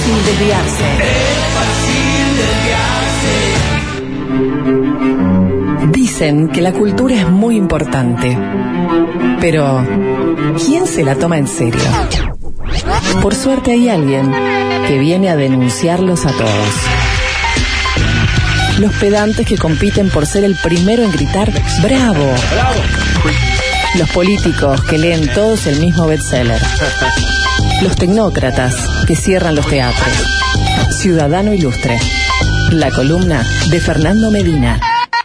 fácil desviarse. Dicen que la cultura es muy importante, pero ¿quién se la toma en serio? Por suerte hay alguien que viene a denunciarlos a todos. Los pedantes que compiten por ser el primero en gritar ¡bravo! ¡Bravo! Los políticos que leen todos el mismo bestseller. Los tecnócratas que cierran los teatros. Ciudadano Ilustre. La columna de Fernando Medina.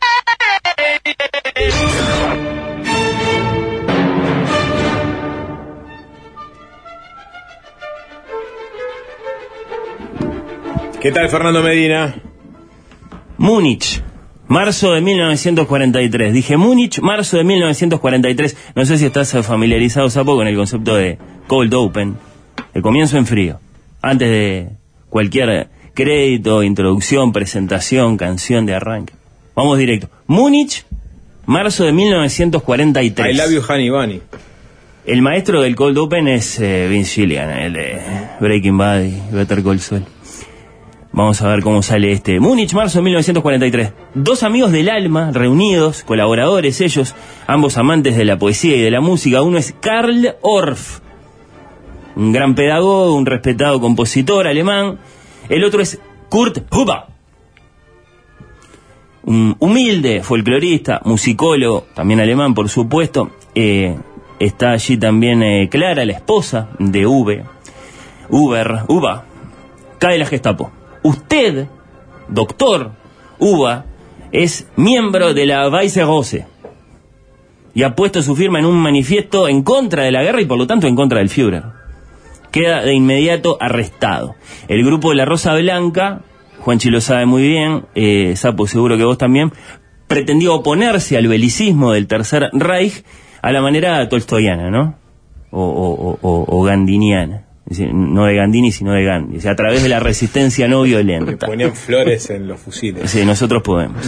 ¿Qué tal, Fernando Medina? Múnich, marzo de 1943. Dije Múnich, marzo de 1943. No sé si estás familiarizado, Sapo, con el concepto de cold open, el comienzo en frío, antes de cualquier crédito, introducción, presentación, canción de arranque. Vamos directo. Múnich, marzo de 1943. I love you, honey bunny. El maestro del cold open es Vince Gilligan, el de Breaking Bad y Better Call Saul. Vamos a ver cómo sale este. Múnich, marzo de 1943. Dos amigos del alma reunidos, colaboradores ellos, ambos amantes de la poesía y de la música. Uno es Karl Orff, un gran pedagogo, un respetado compositor alemán. El otro es Kurt Huber, un humilde folclorista, musicólogo, también alemán, por supuesto. Está allí también Clara, la esposa de Huber. Cae la Gestapo. Usted, doctor Uva, es miembro de la Weiße Rose y ha puesto su firma en un manifiesto en contra de la guerra y por lo tanto en contra del Führer. Queda de inmediato arrestado. El grupo de la Rosa Blanca, Juanchi lo sabe muy bien, Sapo seguro que vos también, pretendía oponerse al belicismo del Tercer Reich a la manera tolstoyana, ¿no? O gandiniana. Es decir, no de Gandini, sino de Gandhi. O sea, a través de la resistencia no violenta. Ponían flores en los fusiles. Sí, nosotros podemos.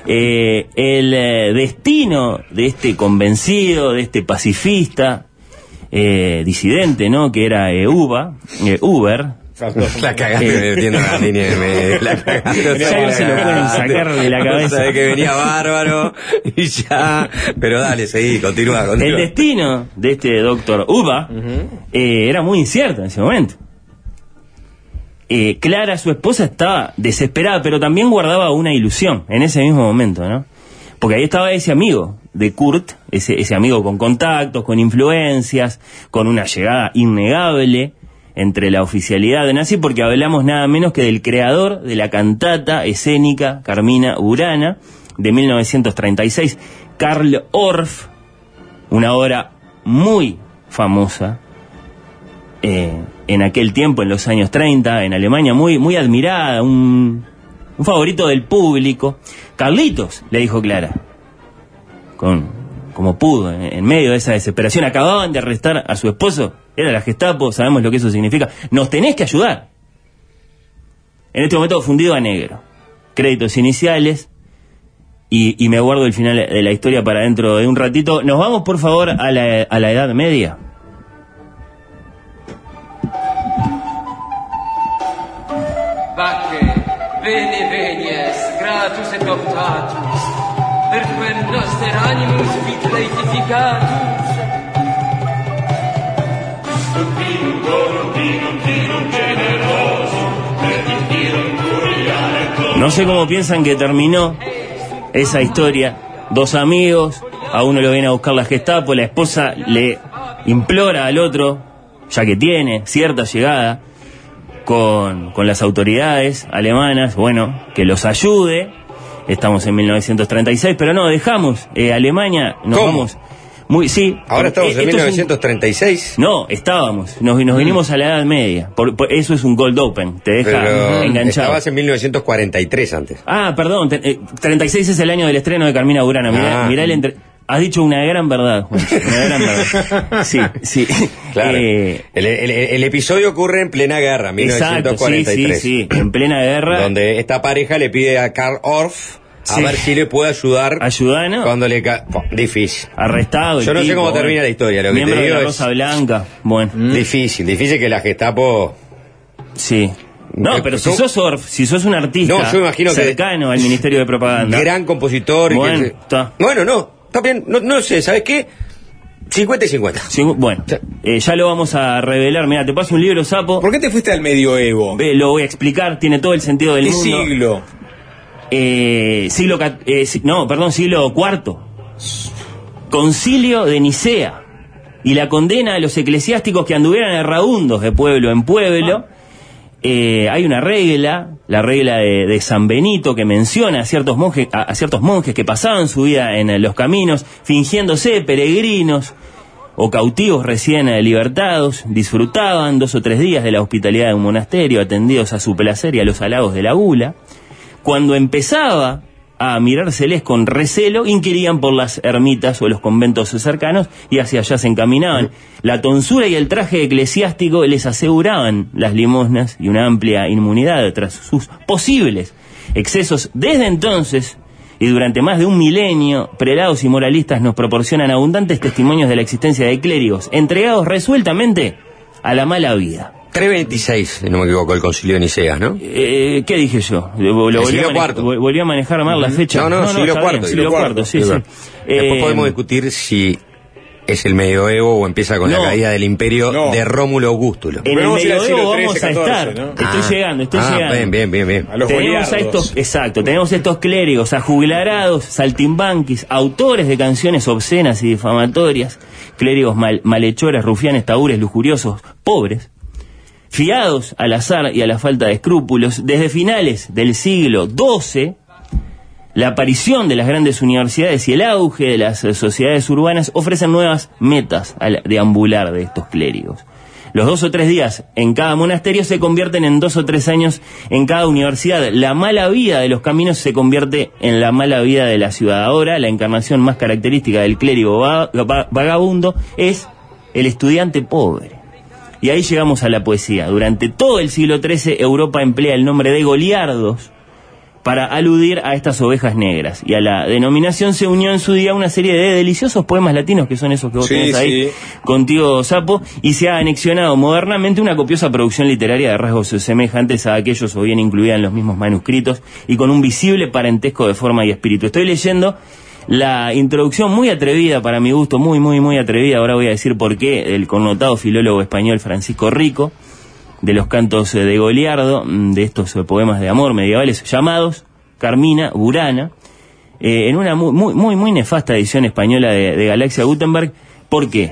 El destino de este convencido, de este pacifista, disidente, ¿no? Que era Huber. La cagaste metiendo a Gandini en medio. La cagaste. Ya no se lo pueden sacar de la cabeza. Sabés que venía bárbaro y ya. Pero dale, seguí, continúa. El destino de este doctor Uva era muy incierto en ese momento. Clara, su esposa, estaba desesperada, pero también guardaba una ilusión en ese mismo momento, ¿no? Porque ahí estaba ese amigo de Kurt, ese amigo con contactos, con influencias, con una llegada innegable entre la oficialidad de nazi, porque hablamos nada menos que del creador de la cantata escénica Carmina Burana de 1936, Karl Orff, una obra muy famosa en aquel tiempo, en los años 30, en Alemania, muy admirada, un favorito del público. Carlitos, le dijo Clara, como pudo, en medio de esa desesperación. Acababan de arrestar a su esposo, era la Gestapo, sabemos lo que eso significa. Nos tenés que ayudar. En este momento fundido a negro. Créditos iniciales. Y me guardo el final de la historia para dentro de un ratito. Nos vamos, por favor, a la Edad Media. Vacche, vene venies, gratus et optatus, perque noster animus vit laetificatus. No sé cómo piensan que terminó esa historia. Dos amigos, a uno lo viene a buscar la Gestapo, la esposa le implora al otro, ya que tiene cierta llegada con las autoridades alemanas, bueno, que los ayude. Estamos en 1936, pero no, dejamos Alemania, nos vamos. Sí. Ahora estamos en 1936. No, estábamos. Nos vinimos a la Edad Media. Por eso es un cold open. Te deja enganchado. Estabas en 1943 antes. Ah, perdón. 36 es el año del estreno de Carmina Burana. Mirá has dicho una gran verdad, Juan. Una gran verdad. Sí. Claro. El episodio ocurre en plena guerra, 1943. Sí, en plena guerra. Donde esta pareja le pide a Karl Orff a ver si le puede ayudar. ¿no? Cuando le difícil. Arrestado. Yo no sé cómo termina la historia. Lo que miembro te digo de la Rosa Blanca. Bueno. Difícil que la Gestapo. Sí. No, pero si sos Orff, si sos un artista no, yo imagino cercano al Ministerio de Propaganda. Gran compositor. Bueno, está bien, no sé, ¿sabes qué? 50 y 50. Bueno, ya lo vamos a revelar. Mira, te paso un libro, Sapo. ¿Por qué te fuiste al medioevo? Lo voy a explicar, tiene todo el sentido del mundo. ¿Qué siglo? Siglo IV. Concilio de Nicea. Y la condena a los eclesiásticos que anduvieran erraundos de pueblo en pueblo. Hay una regla, la regla de San Benito, que menciona a ciertos monjes que pasaban su vida en los caminos, fingiéndose peregrinos o cautivos recién libertados, disfrutaban 2 o 3 días de la hospitalidad de un monasterio, atendidos a su placer y a los halagos de la gula. Cuando empezaba a mirárseles con recelo, inquirían por las ermitas o los conventos cercanos y hacia allá se encaminaban. La tonsura y el traje eclesiástico les aseguraban las limosnas y una amplia inmunidad tras sus posibles excesos. Desde entonces, y durante más de un milenio, prelados y moralistas nos proporcionan abundantes testimonios de la existencia de clérigos entregados resueltamente a la mala vida. 326, si no me equivoco, el Concilio de Nicea, ¿no? ¿Qué dije yo? Volví a manejar mal la fecha. No, siglo IV. Siglo IV, sí. Después podemos discutir si es el medioevo o empieza con la caída del imperio de Rómulo Augustulo. En el medioevo vamos a estar. ¿No? Estoy llegando. Bien. Tenemos estos clérigos ajugularados, saltimbanquis, autores de canciones obscenas y difamatorias, clérigos malhechores, rufianes, tahúres, lujuriosos, pobres, fiados al azar y a la falta de escrúpulos. Desde finales del siglo XII, la aparición de las grandes universidades y el auge de las sociedades urbanas ofrecen nuevas metas al deambular de estos clérigos. Los 2 o 3 días en cada monasterio se convierten en 2 o 3 años en cada universidad. La mala vida de los caminos se convierte en la mala vida de la ciudad. Ahora, la encarnación más característica del clérigo vagabundo es el estudiante pobre. Y ahí llegamos a la poesía. Durante todo el siglo XIII, Europa emplea el nombre de goliardos para aludir a estas ovejas negras. Y a la denominación se unió en su día una serie de deliciosos poemas latinos, que son esos que vos tenés ahí contigo, Sapo, y se ha anexionado modernamente una copiosa producción literaria de rasgos semejantes a aquellos o bien incluida en los mismos manuscritos y con un visible parentesco de forma y espíritu. Estoy leyendo la introducción muy atrevida, para mi gusto, muy atrevida, ahora voy a decir por qué, del connotado filólogo español Francisco Rico, de los cantos de Goliardo, de estos poemas de amor medievales llamados Carmina Burana, en una muy nefasta edición española de Galaxia Gutenberg. ¿Por qué?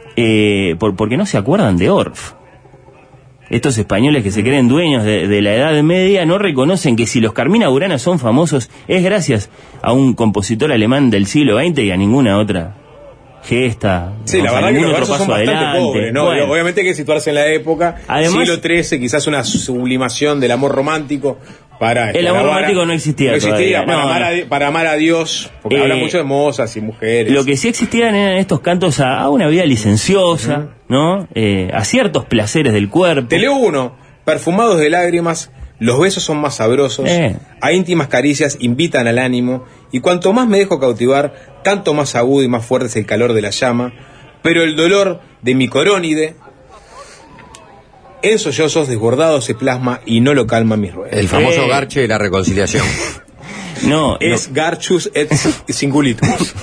Porque no se acuerdan de Orff. Estos españoles que se creen dueños de la Edad Media no reconocen que si los Carmina Burana son famosos es gracias a un compositor alemán del siglo XX y a ninguna otra gesta. Sí, la verdad que los versos son bastante pobres, ¿no? Bueno, obviamente hay que situarse en la época. Además, siglo XIII, quizás una sublimación del amor romántico para... El amor romántico no existía. No existía, para amar a Dios, porque habla mucho de mozas y mujeres. Lo que sí existían eran estos cantos a una vida licenciosa, ¿no? A ciertos placeres del cuerpo. Te leo uno: perfumados de lágrimas, los besos son más sabrosos, a íntimas caricias invitan al ánimo, y cuanto más me dejo cautivar, tanto más agudo y más fuerte es el calor de la llama, pero el dolor de mi corónide en sollozos desbordados se plasma y no lo calma mis ruedas. El famoso garche de la reconciliación. Es garchus et singulitus.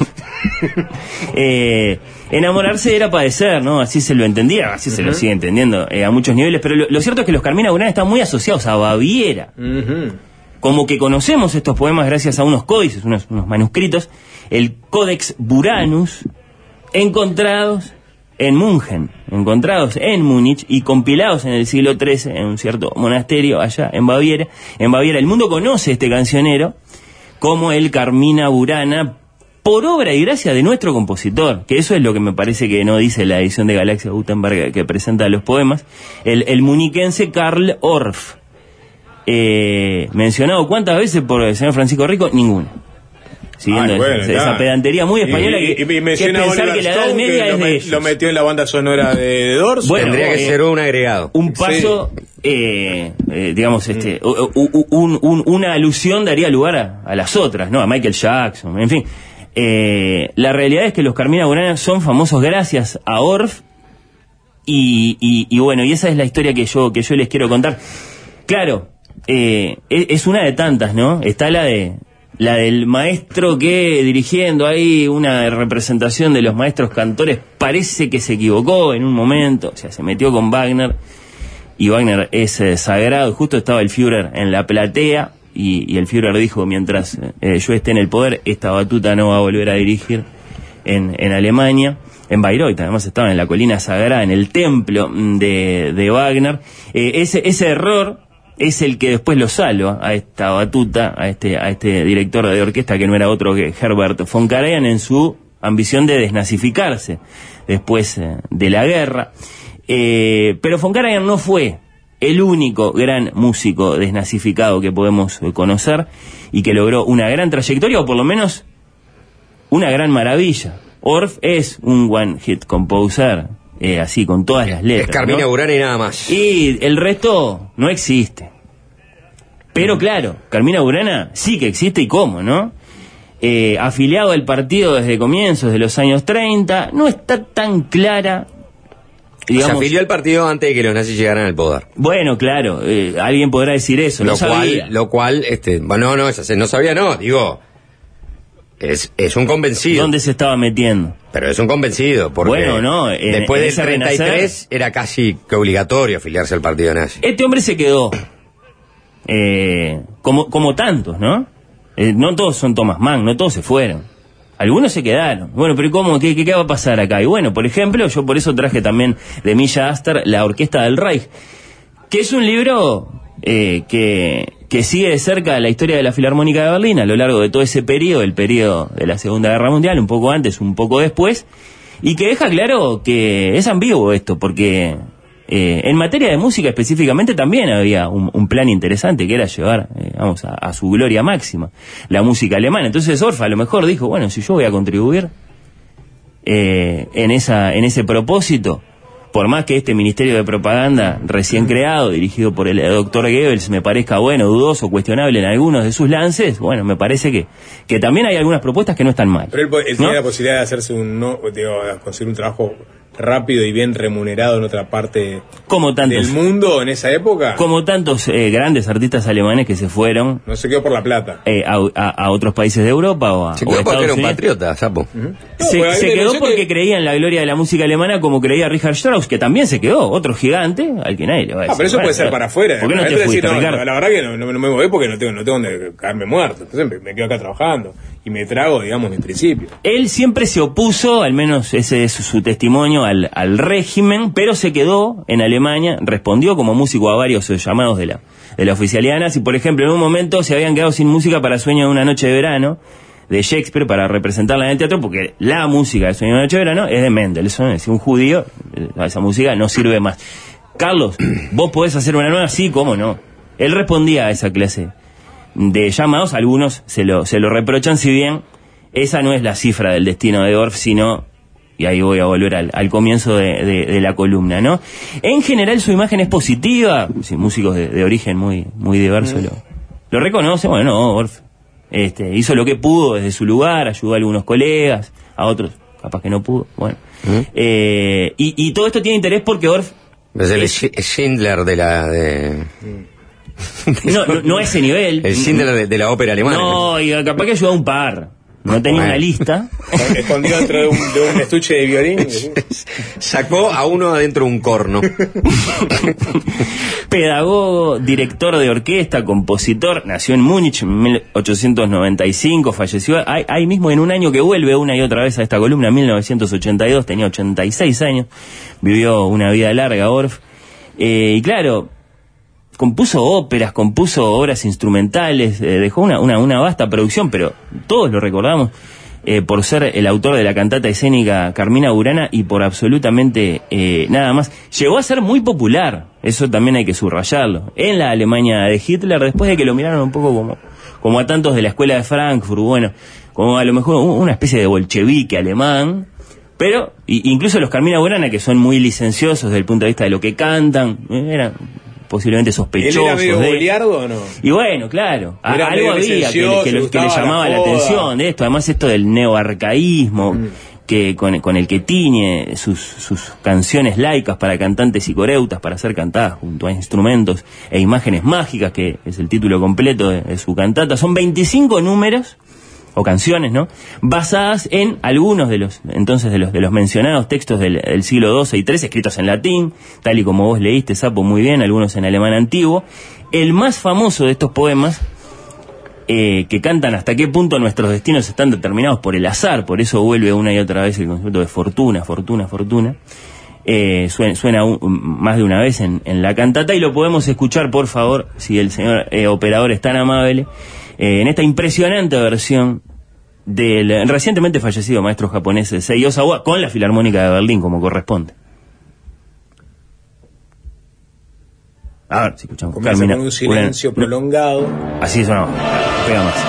Enamorarse era padecer, ¿no? Así se lo entendía, así se lo sigue entendiendo a muchos niveles, pero lo cierto es que los Carmina Burana están muy asociados a Baviera. Como que conocemos estos poemas gracias a unos códices, unos manuscritos, el Codex Buranus, encontrados en Mungen, encontrados en Múnich y compilados en el siglo XIII en un cierto monasterio allá en Baviera. En Baviera el mundo conoce este cancionero como el Carmina Burana, por obra y gracia de nuestro compositor, que eso es lo que me parece que no dice la edición de Galaxia Gutenberg que presenta los poemas, el muniquense Karl Orff, mencionado ¿cuántas veces por el señor Francisco Rico? Ninguna. Siguiendo esa pedantería muy española que pensar que la Edad Media es de ellos. Lo metió en la banda sonora de Doors. Bueno, tendría que ser un agregado. Un paso, digamos, una alusión daría lugar a las otras, ¿no? A Michael Jackson, en fin. La realidad es que los Carmina Burana son famosos gracias a Orff y bueno, y esa es la historia que yo les quiero contar. Claro, es una de tantas, ¿no? Está la del maestro que dirigiendo ahí una representación de los maestros cantores parece que se equivocó en un momento, o sea, se metió con Wagner, y Wagner es sagrado. Justo estaba el Führer en la platea y el Führer dijo: mientras yo esté en el poder, esta batuta no va a volver a dirigir en Alemania. En Bayreuth, además estaba en la colina sagrada, en el templo de Wagner. Ese error es el que después lo salva a esta batuta, a este director de orquesta, que no era otro que Herbert von Karajan, en su ambición de desnazificarse después de la guerra. Pero von Karajan no fue el único gran músico desnazificado que podemos conocer y que logró una gran trayectoria, o por lo menos una gran maravilla. Orff es un one hit composer, así con todas las letras. Es Carmina, ¿no? Burana y nada más. Y el resto no existe. Pero claro, Carmina Burana sí que existe, y cómo, ¿no? Afiliado al partido desde comienzos de los años 30, no está tan clara. Digamos, se afilió al partido antes de que los nazis llegaran al poder. Bueno, claro, alguien podrá decir eso, no sabía. Lo cual, bueno, no sabía, no, digo, es un convencido. ¿Dónde se estaba metiendo? Pero es un convencido, porque bueno, no, después del 33 era casi que obligatorio afiliarse al partido nazi. Este hombre se quedó, como tantos, ¿no? No todos son Thomas Mann, no todos se fueron. Algunos se quedaron. Bueno, pero ¿cómo? ¿Qué va a pasar acá? Y bueno, por ejemplo, yo por eso traje también de Milla Aster La Orquesta del Reich, que es un libro que sigue de cerca la historia de la Filarmónica de Berlín a lo largo de todo ese periodo, el periodo de la Segunda Guerra Mundial, un poco antes, un poco después, y que deja claro que es ambiguo esto, porque en materia de música específicamente también había un plan interesante, que era llevar a su gloria máxima la música alemana. Entonces Orff a lo mejor dijo: bueno, si yo voy a contribuir en ese propósito, por más que este ministerio de propaganda recién creado, dirigido por el doctor Goebbels, me parezca bueno, dudoso, cuestionable en algunos de sus lances, bueno, me parece que también hay algunas propuestas que no están mal. Pero él tenía la posibilidad de hacerse conseguir un trabajo rápido y bien remunerado en otra parte del mundo en esa época. Como tantos grandes artistas alemanes que se fueron. No se quedó por la plata. A otros países de Europa o a Se quedó o porque era un Unidos. patriota, sapo. Se quedó porque creía en la gloria de la música alemana, como creía Richard Strauss, que también se quedó, otro gigante al que nadie le va a decir. Pero eso puede ser para afuera. ¿Por qué no te fuiste, Ricardo? La verdad que no me moví porque no tengo donde caerme muerto. Entonces me quedo acá trabajando y me trago, digamos, mi principio. Él siempre se opuso, al menos ese es su testimonio, al régimen, pero se quedó en Alemania, respondió como músico a varios llamados de la oficialidad nazi. Por ejemplo, en un momento se habían quedado sin música para Sueño de una noche de verano, de Shakespeare, para representarla en el teatro, porque la música de Sueño de una noche de verano es de Mendelssohn, es decir, un judío, esa música no sirve más. Carlos, ¿vos podés hacer una nueva? Sí, ¿cómo no? Él respondía a esa clase de llamados, algunos se lo reprochan, si bien esa no es la cifra del destino de Orff, sino, y ahí voy a volver al comienzo de la columna, ¿no? En general su imagen es positiva, sí, músicos de origen muy diverso lo reconocen. Bueno, no, Orff hizo lo que pudo desde su lugar, ayudó a algunos colegas, a otros capaz que no pudo, bueno. Y todo esto tiene interés porque Orff es el Schindler de no a ese nivel. El Schindler de la ópera alemana. No, y capaz que ayudó a un par. No tenía una lista. Escondido dentro de un estuche de violín. Sacó a uno adentro un corno. Pedagogo, director de orquesta, compositor, nació en Múnich en 1895, falleció ahí mismo en un año que vuelve una y otra vez a esta columna, 1982, tenía 86 años, vivió una vida larga Orff, y claro, compuso óperas, compuso obras instrumentales, dejó una vasta producción, pero todos lo recordamos por ser el autor de la cantata escénica Carmina Burana y por absolutamente nada más. Llegó a ser muy popular, eso también hay que subrayarlo, en la Alemania de Hitler, después de que lo miraron un poco como a tantos de la escuela de Frankfurt, bueno, como a lo mejor una especie de bolchevique alemán. Pero incluso los Carmina Burana, que son muy licenciosos desde el punto de vista de lo que cantan, eran posiblemente sospechosos. ¿Él era medio boliardo o no? Y bueno, claro, algo había que le llamaba la atención de esto. Además, esto del neoarcaísmo, con el que tiñe sus canciones laicas para cantantes y coreutas, para ser cantadas junto a instrumentos e imágenes mágicas, que es el título completo de su cantata. Son 25 números o canciones, ¿no?, basadas en algunos de los mencionados textos del siglo XII y XIII, escritos en latín, tal y como vos leíste, Sapo, muy bien, algunos en alemán antiguo. El más famoso de estos poemas, que cantan hasta qué punto nuestros destinos están determinados por el azar, por eso vuelve una y otra vez el concepto de fortuna, suena más de una vez en la cantata, y lo podemos escuchar, por favor, si el señor operador es tan amable, en esta impresionante versión del recientemente fallecido maestro japonés Seiji Ozawa, con la Filarmónica de Berlín, como corresponde. A ver si escuchamos. Comienza con un silencio prolongado. Así sonaba. Pega más.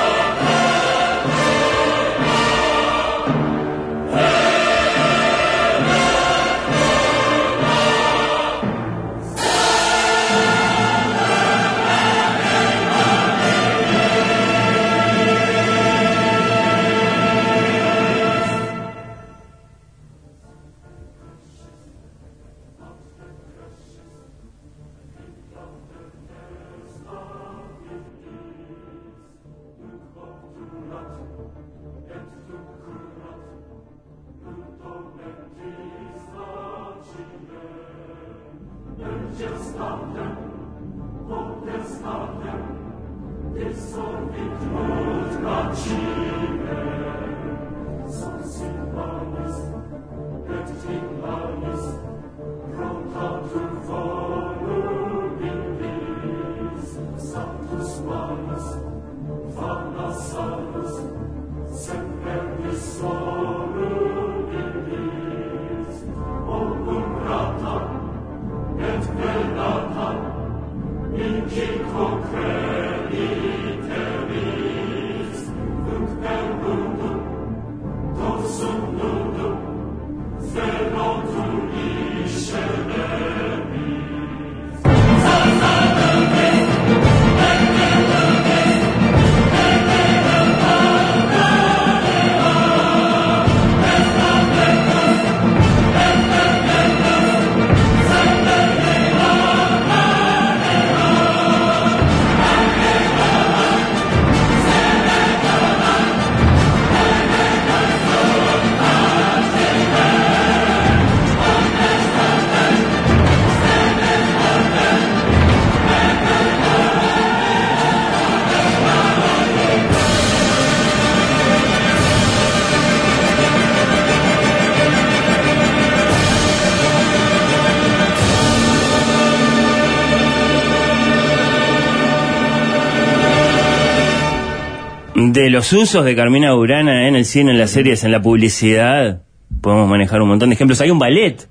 De los usos de Carmina Burana en el cine, en las series, en la publicidad, podemos manejar un montón de ejemplos. Hay un ballet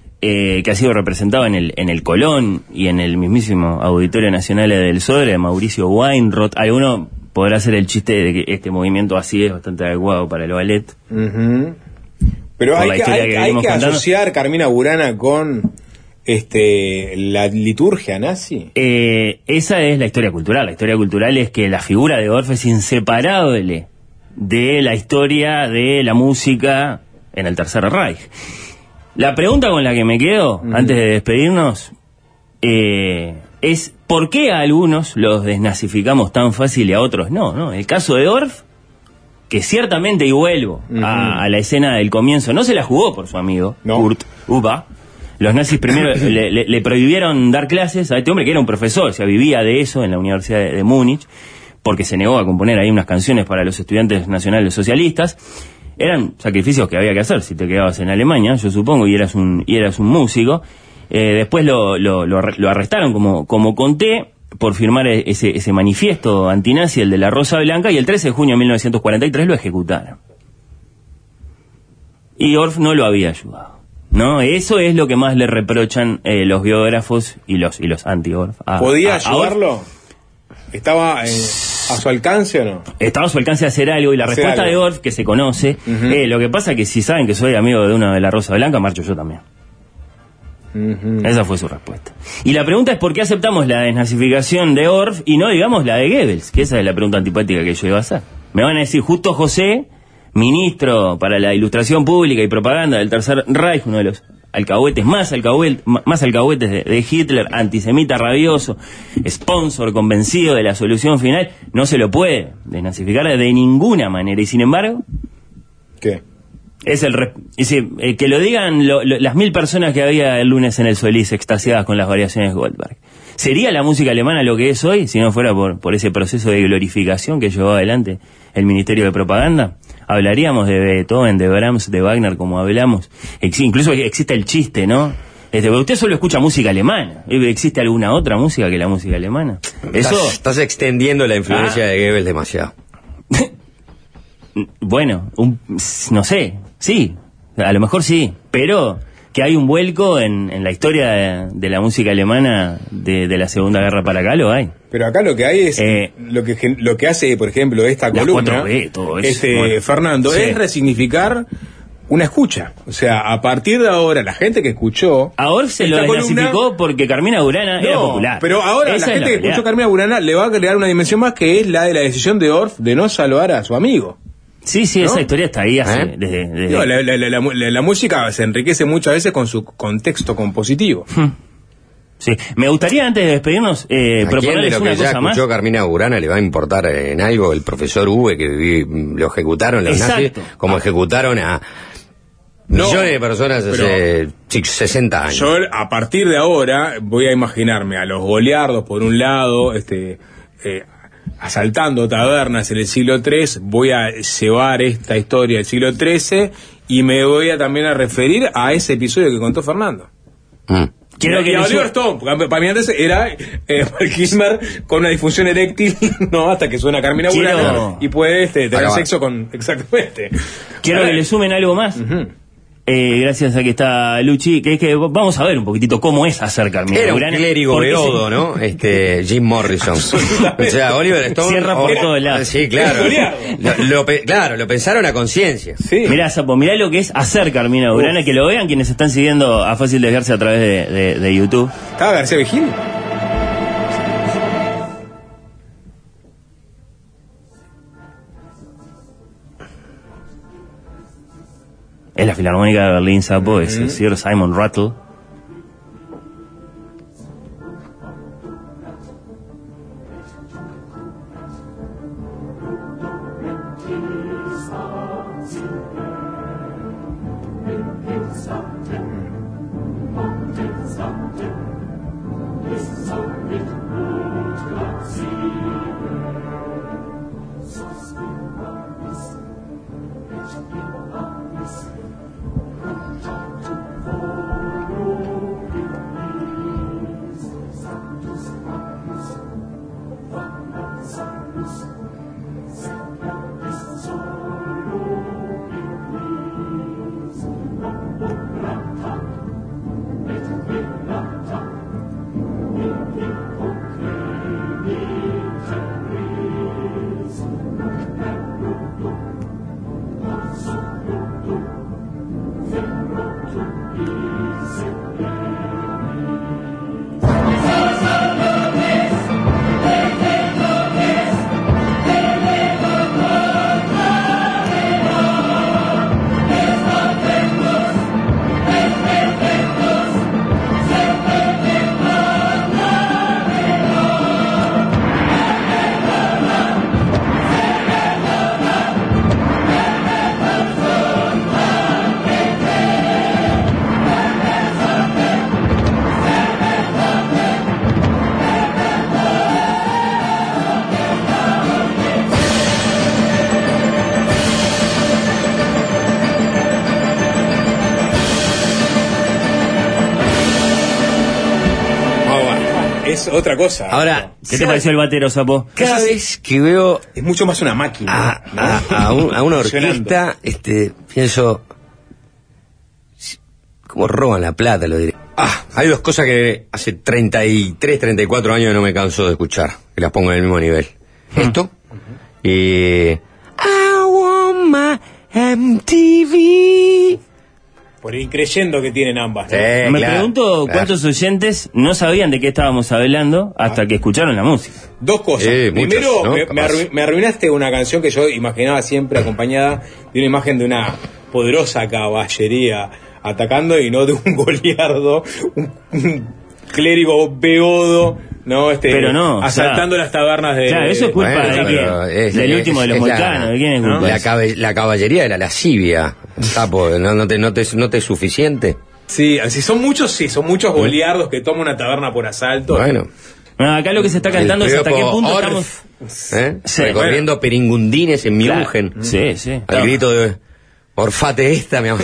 que ha sido representado en el Colón y en el mismísimo Auditorio Nacional del Sodre, de Mauricio Weinroth. Alguno podrá hacer el chiste de que este movimiento así es bastante adecuado para el ballet. Uh-huh. Pero hay que asociar Carmina Burana con la liturgia nazi. Esa es la historia cultural. La historia cultural es que la figura de Orff es inseparable de la historia de la música en el Tercer Reich. La pregunta con la que me quedo, antes de despedirnos, es ¿por qué a algunos los desnazificamos tan fácil y a otros no? El caso de Orff, que ciertamente, y vuelvo a la escena del comienzo, no se la jugó por su amigo, Kurt Uba. Los nazis primero le prohibieron dar clases a este hombre que era un profesor, o sea, vivía de eso en la Universidad de Múnich, porque se negó a componer ahí unas canciones para los estudiantes nacionales socialistas. Eran sacrificios que había que hacer si te quedabas en Alemania, yo supongo, y eras un músico. Después lo arrestaron, como conté, por firmar ese manifiesto antinazi, el de la Rosa Blanca, y el 13 de junio de 1943 lo ejecutaron. Y Orff no lo había ayudado. No, eso es lo que más le reprochan los biógrafos y los anti-Orff. ¿Podía ayudarlo? ¿Estaba a su alcance o no? Estaba a su alcance hacer algo, y la respuesta de Orff, que se conoce, lo que pasa es que si saben que soy amigo de uno de la Rosa Blanca, marcho yo también. Esa fue su respuesta. Y la pregunta es ¿por qué aceptamos la desnazificación de Orff y no, digamos, la de Goebbels? Que esa es la pregunta antipática que yo iba a hacer. Me van a decir, justo José ministro para la ilustración pública y propaganda del Tercer Reich, uno de los alcahuetes más alcahuetes de Hitler, antisemita rabioso, sponsor convencido de la solución final, no se lo puede desnazificar de ninguna manera. Y sin embargo, ¿qué? Es que lo digan las 1000 personas que había el lunes en el Solís extasiadas con las variaciones de Goldberg. ¿Sería la música alemana lo que es hoy si no fuera por ese proceso de glorificación que llevó adelante el Ministerio de Propaganda? Hablaríamos de Beethoven, de Brahms, de Wagner, como hablamos. Incluso existe el chiste, ¿no? Usted solo escucha música alemana. ¿Existe alguna otra música que la música alemana? Estás extendiendo la influencia de Goebbels demasiado. Bueno, no sé, sí, a lo mejor sí, pero que hay un vuelco en la historia de la música alemana de la Segunda Guerra para acá, lo hay. Pero acá lo que hay es, lo que hace, por ejemplo, esta columna, Fernando, es resignificar una escucha. O sea, a partir de ahora, la gente que escuchó... Ahora se lo desnazificó porque Carmina Burana era popular. Pero ahora la gente que escuchó Carmina Burana le va a agregar una dimensión más, que es la de la decisión de Orff de no salvar a su amigo. Sí, ¿no? Esa historia está ahí desde... No, la música se enriquece muchas veces con su contexto compositivo. Sí, me gustaría antes de despedirnos proponerles una cosa más. Escuchó Carmina Burana le va a importar en algo el profesor Uwe, que lo ejecutaron los nazis, como ejecutaron a millones de personas hace 60 años. Yo a partir de ahora voy a imaginarme a los goliardos por un lado, asaltando tabernas en el siglo III, voy a llevar esta historia del siglo XIII y me voy a también a referir a ese episodio que contó Fernando. Quiero que Oliver Stone, porque para mí antes era Kismer con una disfunción eréctil, no, hasta que suena Carmina Burana y puede tener sexo con... Exactamente. Quiero que le sumen algo más. Gracias a que está Luchi, que es que vamos a ver un poquitito cómo es hacer Carmina Burana. Era un clérigo beodo, ¿no? Jim Morrison. O sea, Oliver Stone... Cierra por todos lados. Sí, claro. Lo pensaron a conciencia. Sí. Mirá, Sapo, mirá lo que es hacer Carmina Burana, que lo vean quienes están siguiendo a Fácil Desviarse a través de YouTube. ¿Estaba García Vigil? Es la Filarmónica de Berlín, Sapo, es Sir Simon Rattle. Es otra cosa. Ahora, ¿qué te pareció el batero, Sapo? Cada vez que veo es mucho más una máquina a una orquesta, pienso cómo roban la plata, lo diré. Hay dos cosas que hace 33, 34 años no me canso de escuchar, que las pongo en el mismo nivel. Esto y I want my MTV. Por ir creyendo que tienen ambas, ¿no? Me pregunto cuántos oyentes no sabían de qué estábamos hablando hasta que escucharon la música. Dos cosas. Primero, ¿no? me arruinaste una canción que yo imaginaba siempre acompañada de una imagen de una poderosa caballería atacando y no de un goliardo, un clérigo beodo, ¿no? Pero no, asaltando las tabernas de... Claro, eso es culpa del último de los mohicanos. ¿De quién es culpa? La caballería de la lascivia. ¿No te es suficiente? Sí, si son muchos goliardos que toman una taberna por asalto. Bueno. Acá lo que se está cantando es hasta qué punto estamos... Recorriendo peringundines en Miungen. Sí, sí. Al grito de... Orfate esta, mi amor.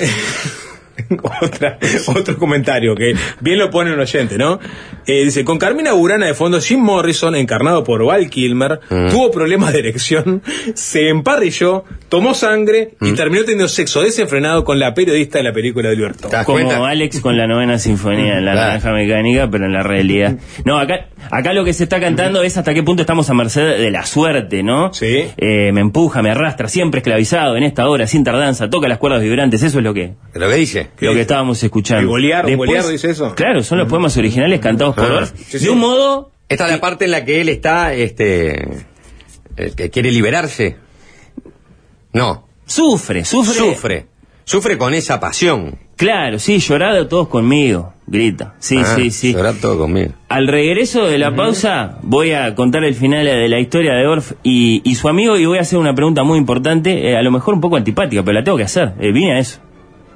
Otro comentario que bien lo pone un oyente, ¿no? Dice, con Carmina Burana de fondo, Jim Morrison, encarnado por Val Kilmer, tuvo problemas de erección, se emparrilló, tomó sangre y terminó teniendo sexo desenfrenado con la periodista de la película de Libertad. Como Alex con la Novena Sinfonía, la Naranja Mecánica, pero en la realidad. No, acá lo que se está cantando es hasta qué punto estamos a merced de la suerte, ¿no? Sí. Me empuja, me arrastra, siempre esclavizado en esta hora, sin tardanza, toca las cuerdas vibrantes, eso es lo que dice. Lo que estábamos escuchando. ¿El Goliardo dice eso? Claro, son los poemas originales cantados por Orff. De un modo... Esta es la parte en la que él está, que quiere liberarse. No. Sufre con esa pasión. Claro, sí, llorad todos conmigo, grita. Sí. Llorad todos conmigo. Al regreso de la pausa voy a contar el final de la historia de Orff y su amigo, y voy a hacer una pregunta muy importante, a lo mejor un poco antipática, pero la tengo que hacer. Vine a eso.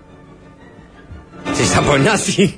Si está por nazi.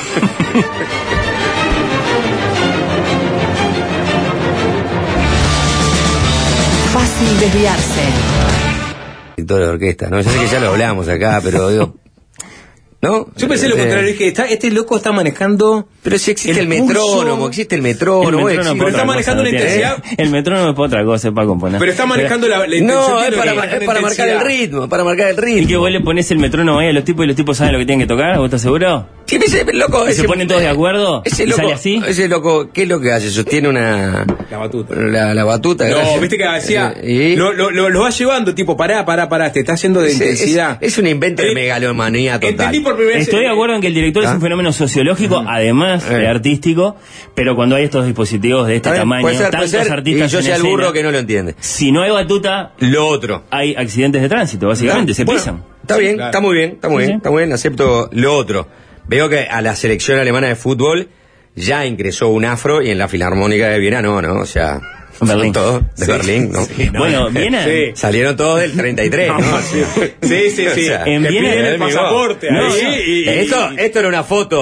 Fácil desviarse. Director de orquesta, no, yo sé que ya lo hablamos acá, pero digo, ¿no? Yo pensé lo contrario, es que este loco está manejando... Pero si existe el metrónomo, pero está manejando la intensidad... El metrónomo es para otra cosa, es para componer. Pero está manejando la intensidad... No, es para marcar el ritmo, ¿Y que vos le pones el metrónomo ahí a los tipos y los tipos saben lo que tienen que tocar? ¿Vos estás seguro? Sí, ese loco... ¿Y se ponen todos de acuerdo? Ese ¿Y loco, sale así? Ese loco, ¿qué es lo que hace? Sostiene una... La batuta. La batuta. No, viste que decía... Lo va llevando, tipo, pará, te está haciendo de intensidad. Es un invento de megalomanía total. Entendí por primera vez... Estoy de acuerdo en que el director es un fenómeno sociológico, además de artístico, pero cuando hay estos dispositivos de este tamaño, tantos artistas y yo sea el burro que no lo entiende. Si no hay batuta, lo otro. Hay accidentes de tránsito, básicamente, se pisan. Está bien, claro. Está muy bien, acepto lo otro. Veo que a la selección alemana de fútbol ya ingresó un afro y en la Filarmónica de Viena no, o sea... Berlín. Todos de Berlín, ¿no? Sí, no. Bueno, Viena... Sí. Salieron todos del 33, ¿no? Sí. O sea, en Viena el pasaporte. No, esto era una foto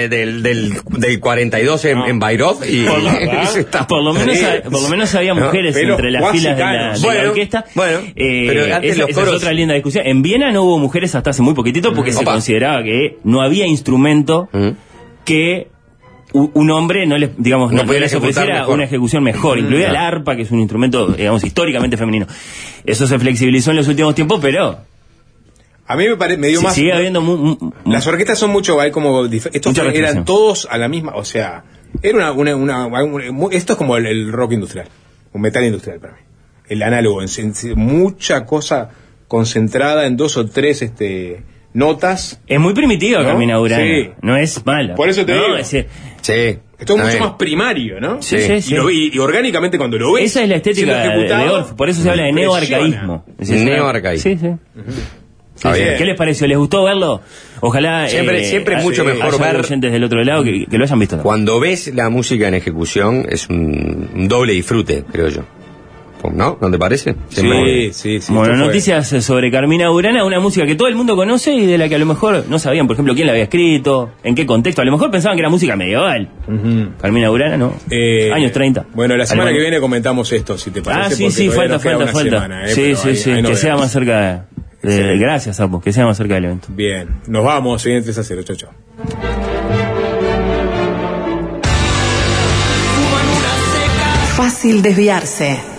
del 42 en Bayreuth y... Por lo menos había mujeres entre las filas de la orquesta. Bueno, pero antes esa es otra linda discusión. En Viena no hubo mujeres hasta hace muy poquitito porque se consideraba que no había instrumento que... un hombre no les ofreciera una ejecución mejor, incluida el arpa, que es un instrumento, digamos, históricamente femenino. Eso se flexibilizó en los últimos tiempos, pero a mí me dio más. Sigue habiendo las orquestas son mucho, como estos eran todos a la misma, o sea, era esto es como el rock industrial, un metal industrial para mí, el análogo, mucha cosa concentrada en 2 o 3 notas. Es muy primitiva, ¿no? Carmina Burana. Sí. No es mala. Por eso te digo. Sí. Esto es mucho más primario, ¿no? Sí. Y orgánicamente cuando lo ves. Esa es la estética de Orff. Por eso se habla de neoarcaísmo. Neoarcaísmo. Sí. ¿Qué les pareció? ¿Les gustó verlo? Ojalá siempre es mucho mejor ver oyentes del otro lado que lo hayan visto. Cuando ves la música en ejecución es un doble disfrute, creo yo. ¿No? ¿No te parece? Sí. Bueno, noticias sobre Carmina Burana, una música que todo el mundo conoce y de la que a lo mejor no sabían, por ejemplo, quién la había escrito, en qué contexto. A lo mejor pensaban que era música medieval. Carmina Burana, ¿no? Años 30. Bueno, la semana que viene comentamos esto, si te parece. Sí, falta. Semana, sí. Que sea más cerca de... Gracias, Apo, que sea más cerca del evento. Bien, nos vamos, siguiente 3-0, chau. Fácil desviarse.